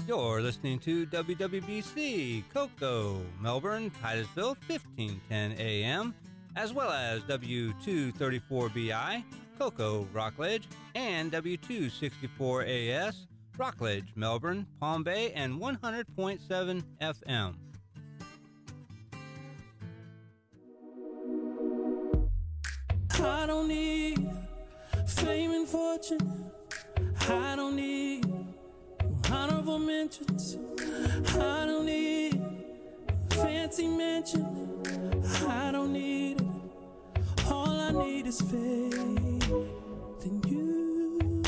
You're listening to WWBC, Cocoa, Melbourne, Titusville, 1510 AM, as well as W234BI, Cocoa, Rockledge, and W264AS, Rockledge, Melbourne, Palm Bay, and 100.7 FM. I don't need fame and fortune. I don't need honorable mentions. I don't need fancy mention. I don't need it. All I need is faith in you.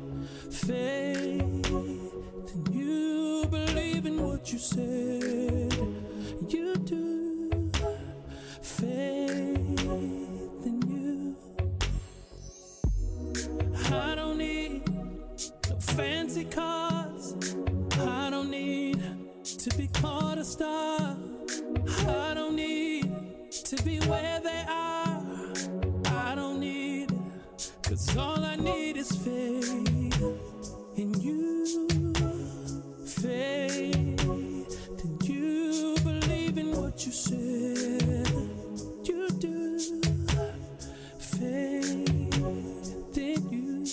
Faith in you. Believe in what you said you do. Faith in you. I don't need no fancy cars. I don't need to be called a star. I don't need to be where they are. I don't need it, 'cause all I need is faith in you. Faith in you. Believe in what you said you do. Faith in you.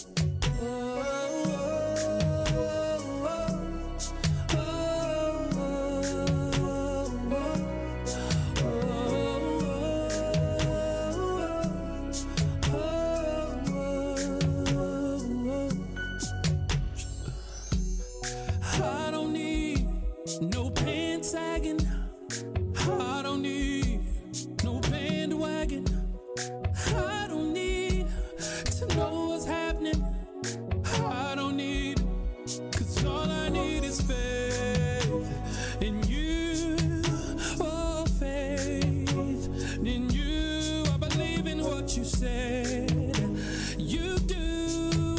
I don't need no pants sagging. I don't need no bandwagon. I don't need to know what's happening. I don't need, 'cause all I need is faith in you. Oh, faith in you. I believe in what you said you do.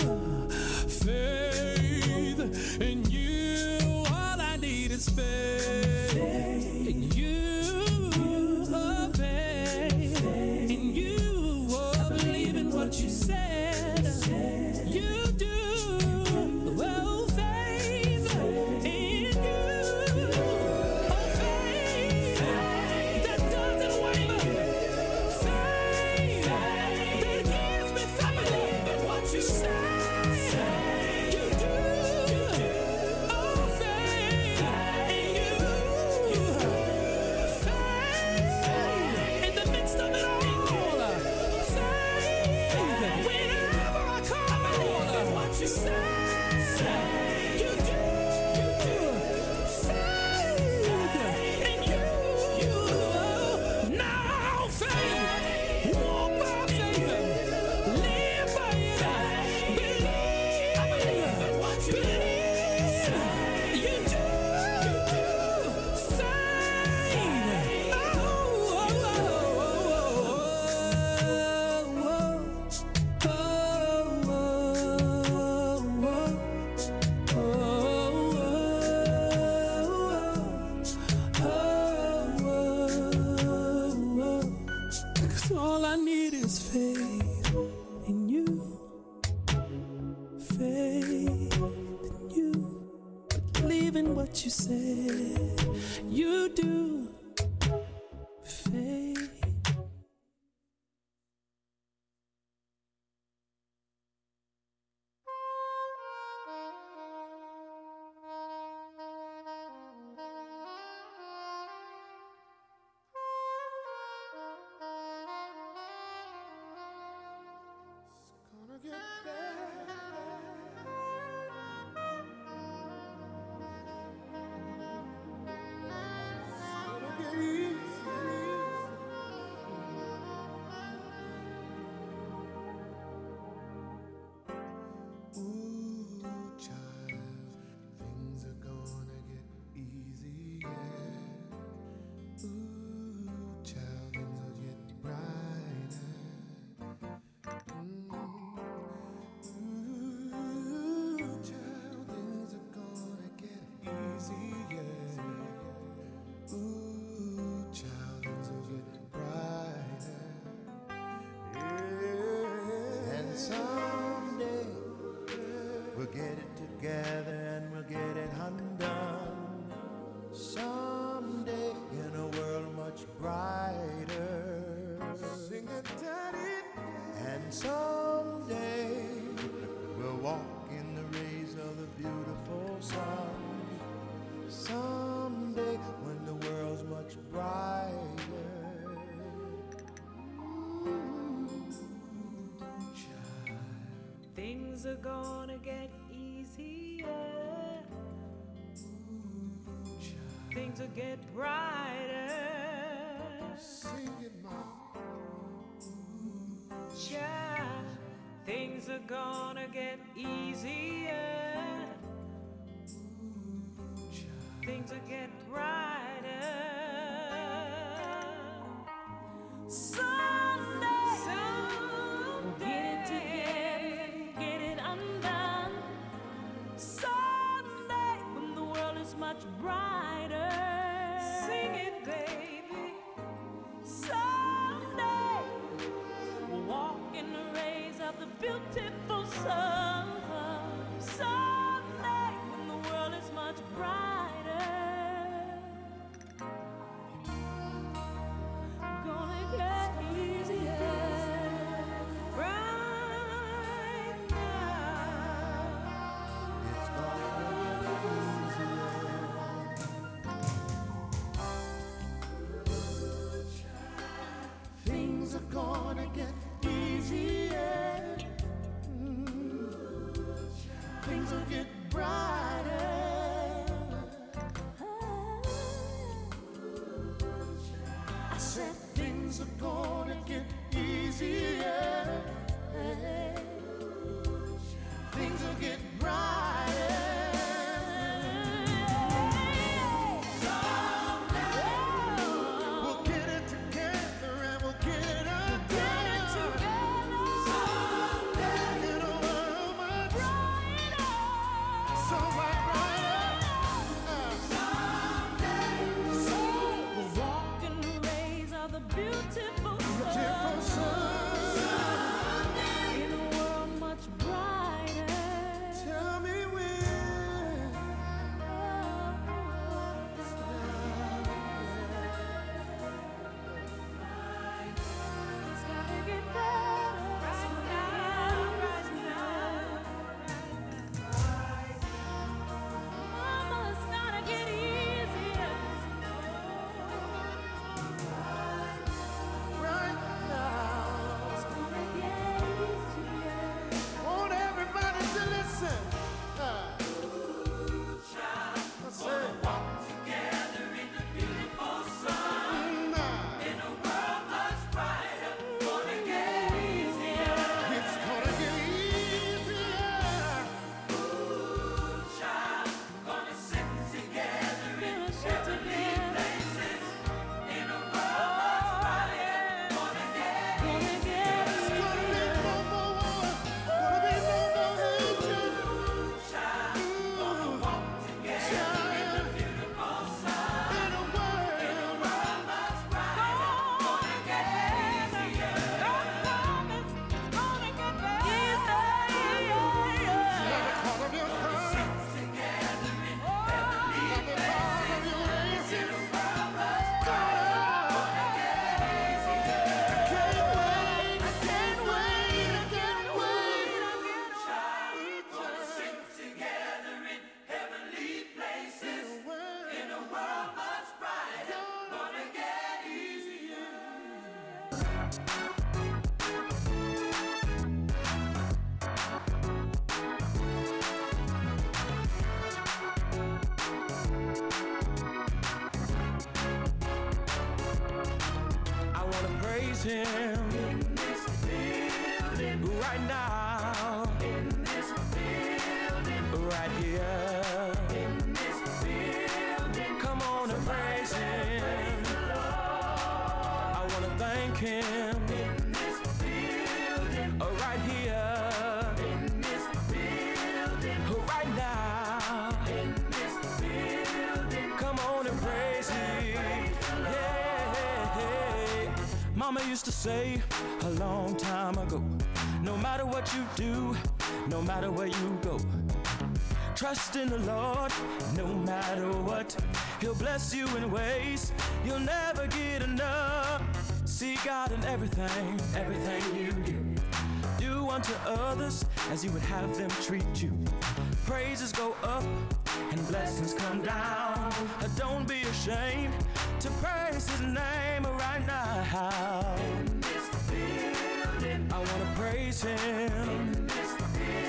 Faith in you. All I need is faith in you. Oh, faith in you. Oh, I believe in what you said you do. Oh, faith in you. Oh, faith that doesn't waver. Faith that gives me faith in what you say you do. Oh, faith in you. Faith in the midst of it all. Faith whenever I call what you say you do. Faith in you. Now faith, walk by faith, live by it. Believe, I believe in what you believe. You do. Faith. Cause all I need is faith in you. Faith in you. Believe in what you said you do. Faith. Gonna get better. Gonna get easier. Ooh, child, things are gonna get easier. Ooh, child, things will get brighter. Ooh, child, things are gonna get easier. Ooh, child, things will get brighter. Yeah. And someday we'll get it together and we'll get it undone. things are gonna get easier. Things will get brighter. Sing it, Mama. Child, things are gonna get easier. Things will get brighter. Someday, we'll get it together, get it undone. Someday, when the world is much brighter. Sing it, baby. Someday, we'll walk in the rays of the beautiful sun. Someday, when the world is much brighter. Gonna get easier right now. It's gonna get easier. Things are gonna get easier. Things will get brighter. I said things are gonna get easier. Things will get brighter. We'll get it together and we'll get it undone. Someday, in a world much brighter. So much brighter. Someday, We'll walk in the rays of the beautiful beautiful sun. sun. In a world much brighter. Tell me when. It's gotta get better right now. Mama, it's gotta get easier. Right now. It's gonna get easier. Want everybody to listen. I say, walk together in the beautiful sun. In a world much brighter, gonna get easier. It's gonna get easier. Child, gonna sit together in heavenly places. In a world much brighter, gonna get easier. It's gonna be no more war, gonna be no more hatred. Child, gonna walk together in the beautiful sun. In a world much brighter, gonna get easier. Let me call of your heart. Sit together in heavenly places. In a world much brighter, gonna get easier. I can't wait, I can't wait, I can't wait. Child, gonna sit together in heavenly places. In a world much brighter, gonna get easier. I wanna praise him In this building, right now, in this building, right here. in this building. Come on and praise him. I wanna thank him In this building, right here, in this building, right now. in this building. Come on and praise him. Yeah. Mama used to say a long time ago, no matter what you do, no matter where you go, trust in the Lord no matter what. He'll bless you in ways you'll never get enough. See God in everything, everything you do. Do unto others as you would have them treat you. Praises go up and blessings come down. Don't be ashamed to praise his name right now. In this building, I wanna praise him in this building.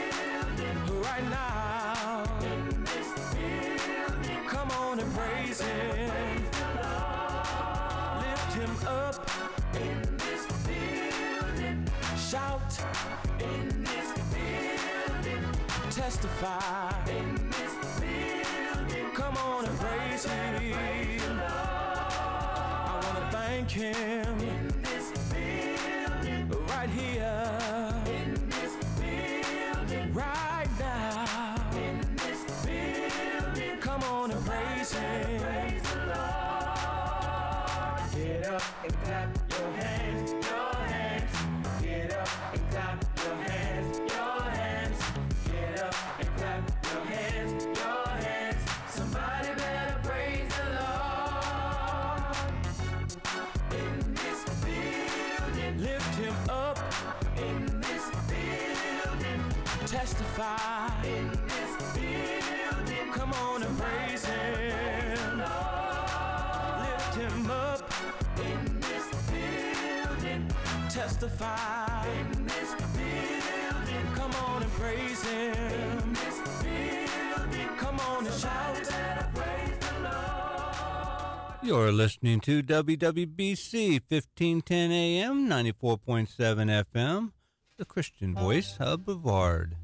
testify. In this building, come on and praise Him. I want to thank Him. In this building, right here. In this building, right now. In this building, come on and praise Him. Praise the Lord. Get up and clap your hands, your hands. Get up and clap your hands, your hands. Get up and clap your hands, your hands. Somebody better praise the Lord. In this building, lift Him up. In this building, testify. In this building, come on and praise Him. Lift Him up. In this building, testify. In this building, come on and praise Him. In this building, come on and shout. Praise the Lord. You're listening to WWBC 1510 AM, 94.7 FM, the Christian voice of Brevard.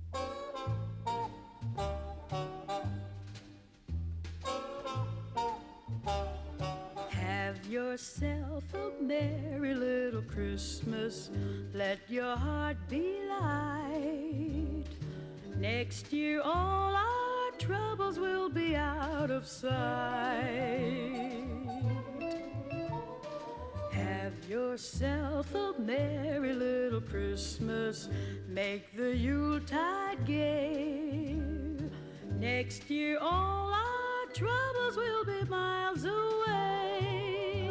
Have yourself a merry little Christmas. Let your heart be light. Next year all our troubles will be out of sight. Have yourself a merry little Christmas. Make the Yuletide gay. Next year all our troubles will be miles away.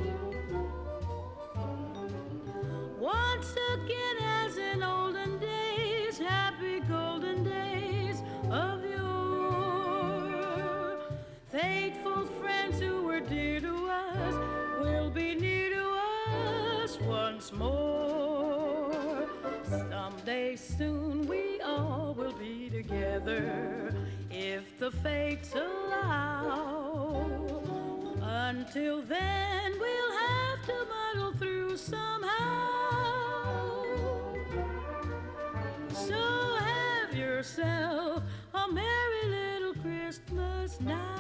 Once again, as in olden days, happy golden days of yore. Faithful friends who were dear to us will be near to us once more. Someday soon we all will be together, if the fates allow. Until then, we'll have to muddle through somehow. So have yourself a merry little Christmas now.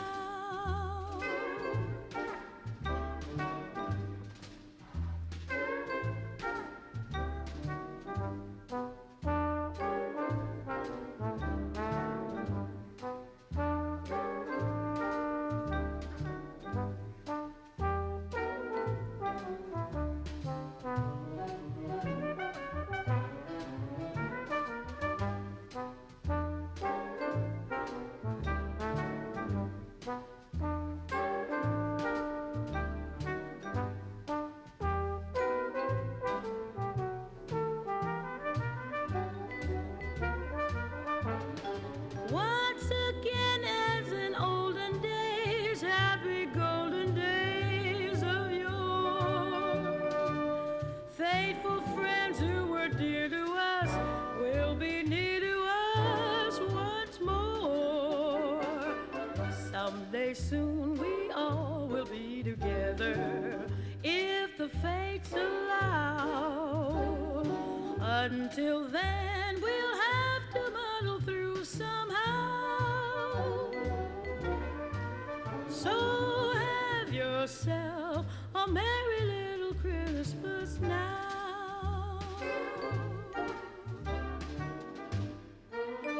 Once again, as in olden days, happy golden days of yore. Faithful friends who were dear to us will be near to us once more. Someday soon we all will be together, if the fates allow. Until then, we'll have to muddle through somehow. So have yourself a merry little Christmas now. We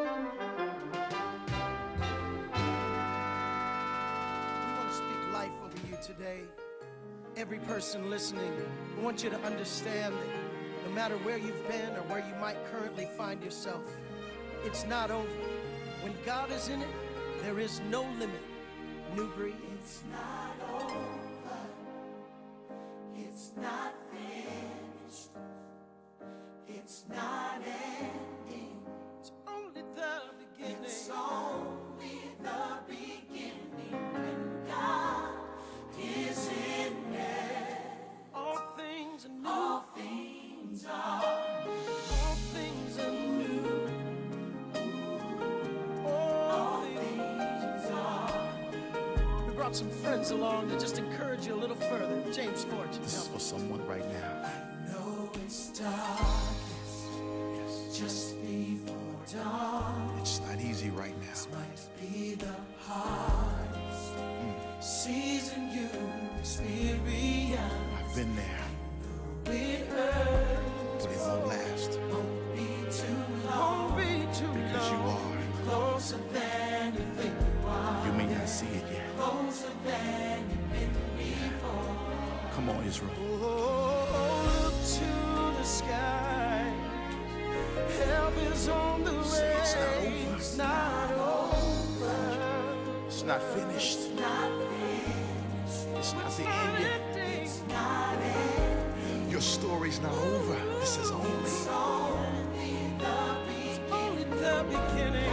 want to speak life over you today. Every person listening, we want you to understand that no matter where you've been or where you might currently find yourself, it's not over. When God is in it, there is no limit. Newbury. It's not over. It's not finished. It's not ending. It's only the beginning. It's only the beginning. When God is in it, All things are new. all things are All things are new. All things are. We brought some friends along to just encourage you a little further. James Fortune. This is for someone right now. I know it's darkness just before dawn. It's not Come on, Israel. Oh, look to the sky. Help is on the way. It's not over. It's not finished. It's not the end yet. Your story's not over. This is only The beginning.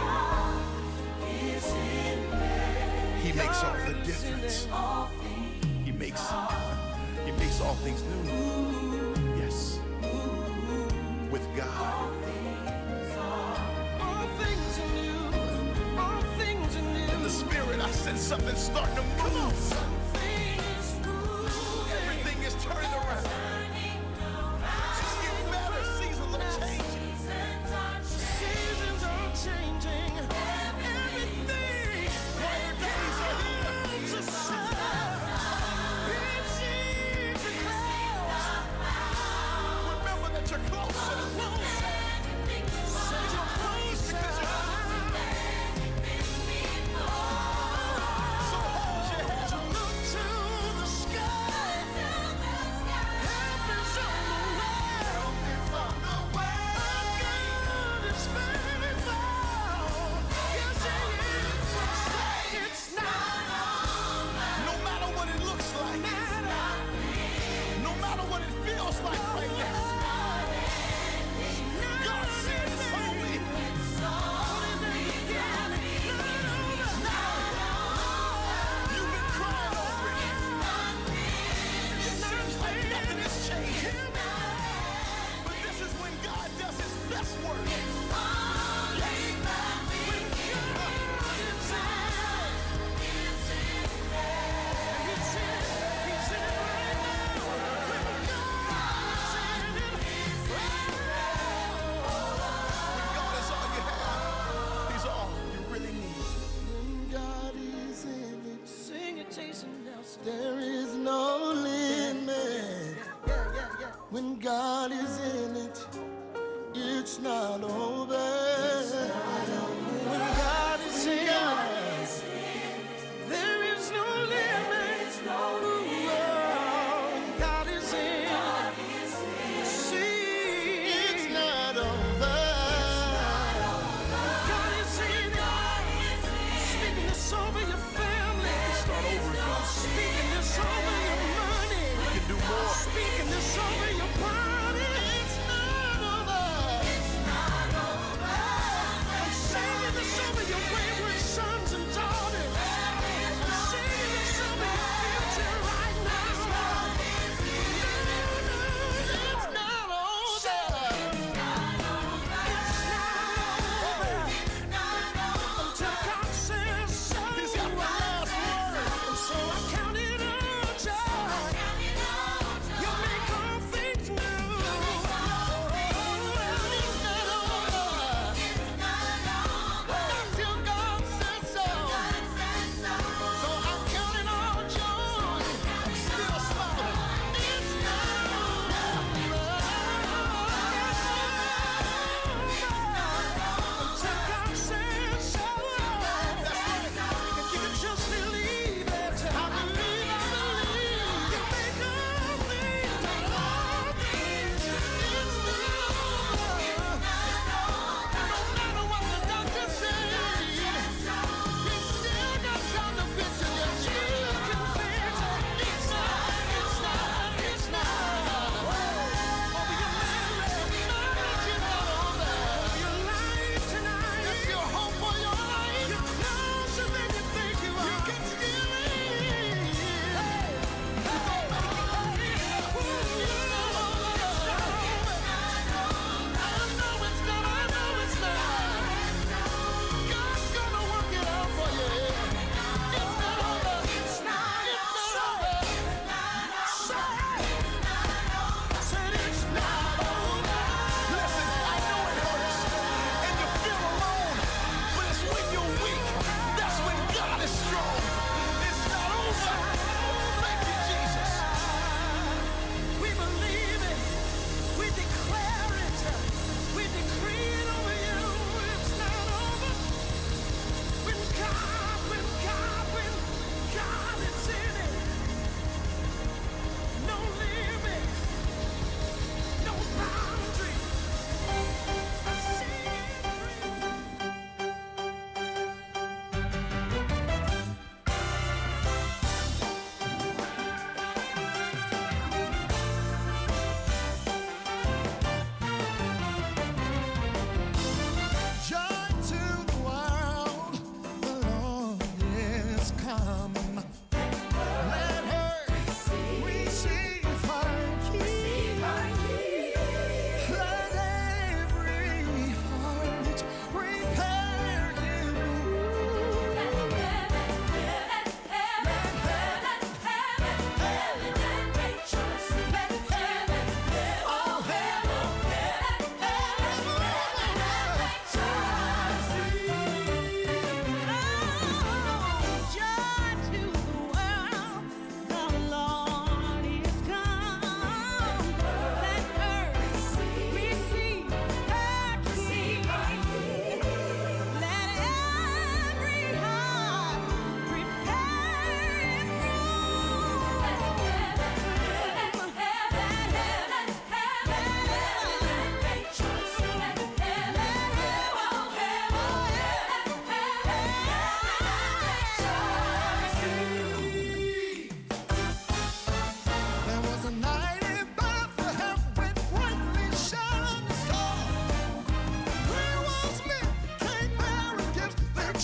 He makes all the difference. He makes all things new. Yes. With God. All things are new. All things are new. In the spirit, I sense something starting to move. Something is moving. Everything is turning around. It's getting better. Seasons are changing. Seasons are changing. Everything. Brighter days are here. To shine. It seems to clouds. Remember that you're closer. Say you're closer. So hold your head up. Look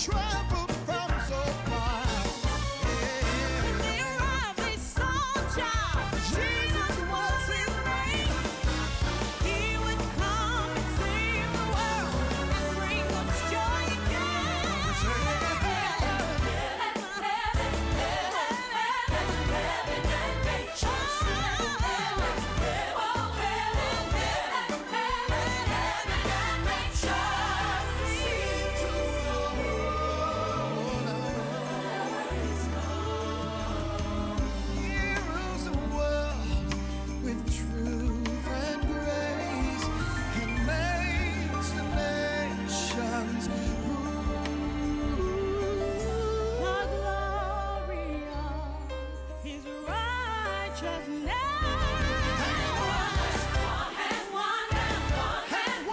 traveled from so far. When they arrived, they saw a child. Jesus was his name. He would come and save the world and bring us joy again. He rules the world with truth and grace. He makes the nations The glory of his righteousness. And wonders of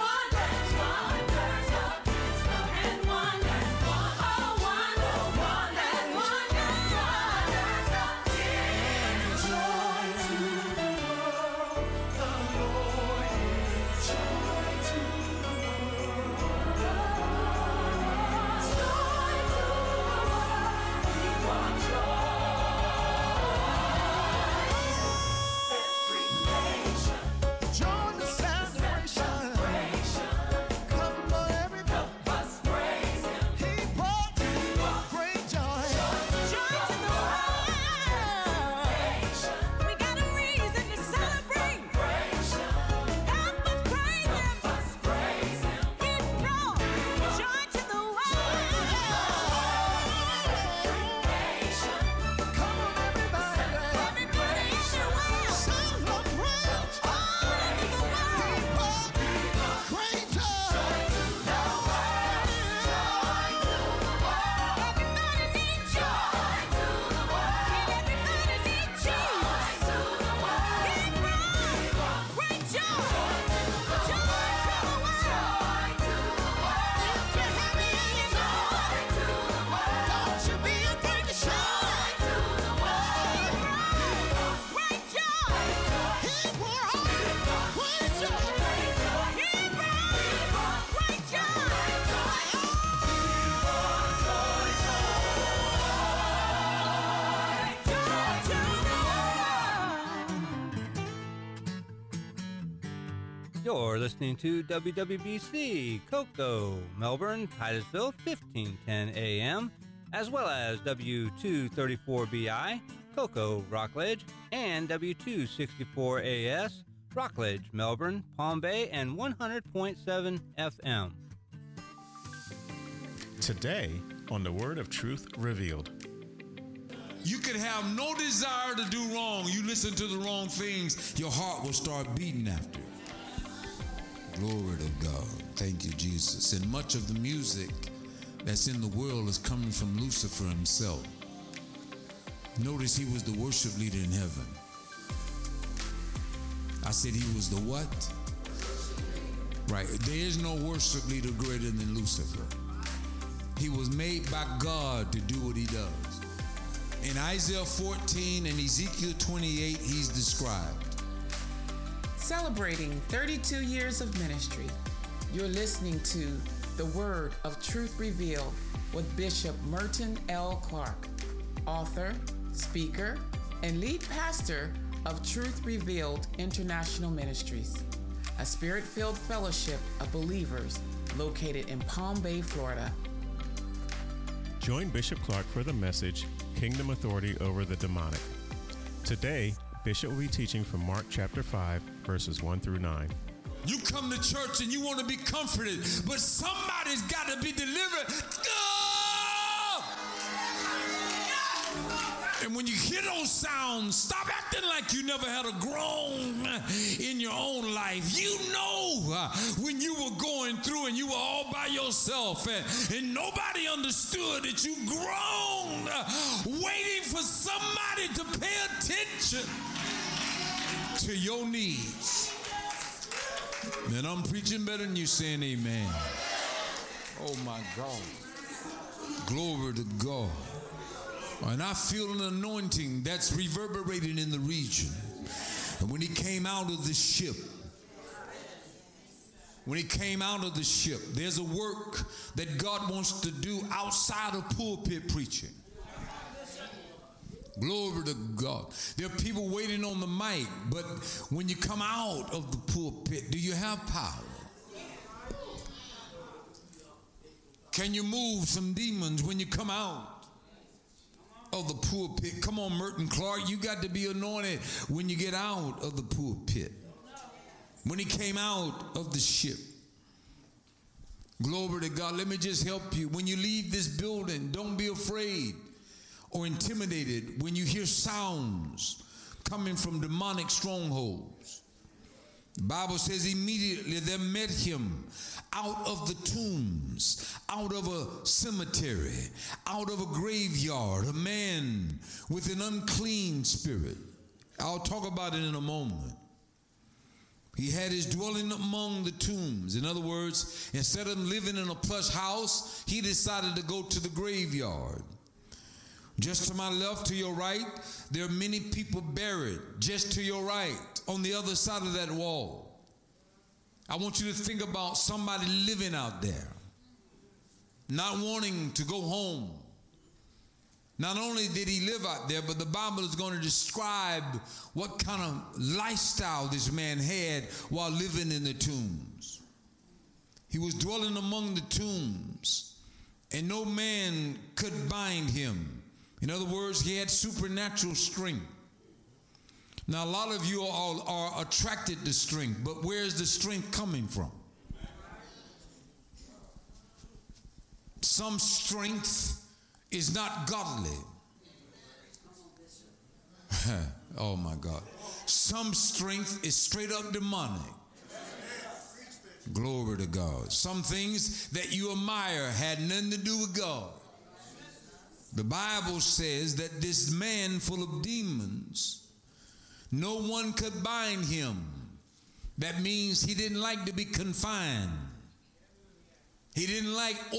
join the celebration. Come on, everybody. He brought great joy. joy to the world. We got a reason to celebrate. Help us praise him. He brought joy to the world. Come on, everybody. Everybody everywhere. Celebrate. He brought great joy. Everybody needs joy to the world. And everybody needs Jesus. He brought great joy. Joy to the world. If you're happy and you know it, don't you be afraid to show it. He brought great joy. He brought great joy. He brought great joy. Joy to the world. You're listening to WWBC, Cocoa, Melbourne, Titusville, 1510 AM, as well as W234BI, Cocoa, Rockledge, and W264AS, Rockledge, Melbourne, Palm Bay, and 100.7 FM. Today on the Word of Truth Revealed. You could have no desire to do wrong. You listen to the wrong things, your heart will start beating after it. Glory to God. Thank you, Jesus. And much of the music that's in the world is coming from Lucifer himself. Notice he was the worship leader in heaven. I said he was the what? Right. There is no worship leader greater than Lucifer. He was made by God to do what he does. In Isaiah 14 and Ezekiel 28, he's described. Celebrating 32 years of ministry, you're listening to The Word of Truth Revealed with Bishop Merton L. Clark, author, speaker, and lead pastor of Truth Revealed International Ministries, a spirit-filled fellowship of believers located in Palm Bay, Florida. Join Bishop Clark for the message, Kingdom Authority Over the Demonic. Today, Bishop will be teaching from Mark chapter 5, verses 1 through 9. You come to church and you want to be comforted, but somebody's got to be delivered. And when you hear those sounds, stop acting like you never had a groan in your own life. You know when you were going through and you were all by yourself and nobody understood that you groaned, waiting for somebody to pay attention to your needs. Man, I'm preaching better than you saying amen. Oh my God. Glory to God. And I feel an anointing that's reverberating in the region. And when he came out of the ship, When he came out of the ship, there's a work that God wants to do outside of pulpit preaching. Glory to God. There are people waiting on the mic, but when you come out of the pulpit, do you have power? Can you move some demons when you come out of the pulpit? Come on, Merton Clark, you got to be anointed when you get out of the pulpit. When he came out of the ship. Glory to God. Let me just help you. When you leave this building, don't be afraid or intimidated when you hear sounds coming from demonic strongholds. The Bible says immediately there met him out of the tombs, out of a cemetery, out of a graveyard, a man with an unclean spirit. I'll talk about it in a moment. He had his dwelling among the tombs. In other words, instead of living in a plush house, he decided to go to the graveyard. Just to my left, to your right, there are many people buried. Just to your right, on the other side of that wall. I want you to think about somebody living out there, not wanting to go home. Not only did he live out there, but the Bible is going to describe what kind of lifestyle this man had while living in the tombs. He was dwelling among the tombs, and no man could bind him. In other words, he had supernatural strength. Now, a lot of you all are attracted to strength, but where's the strength coming from? Some strength is not godly. Oh my God. Some strength is straight up demonic. Glory to God. Some things that you admire had nothing to do with God. The Bible says that this man full of demons, no one could bind him. That means he didn't like to be confined. He didn't like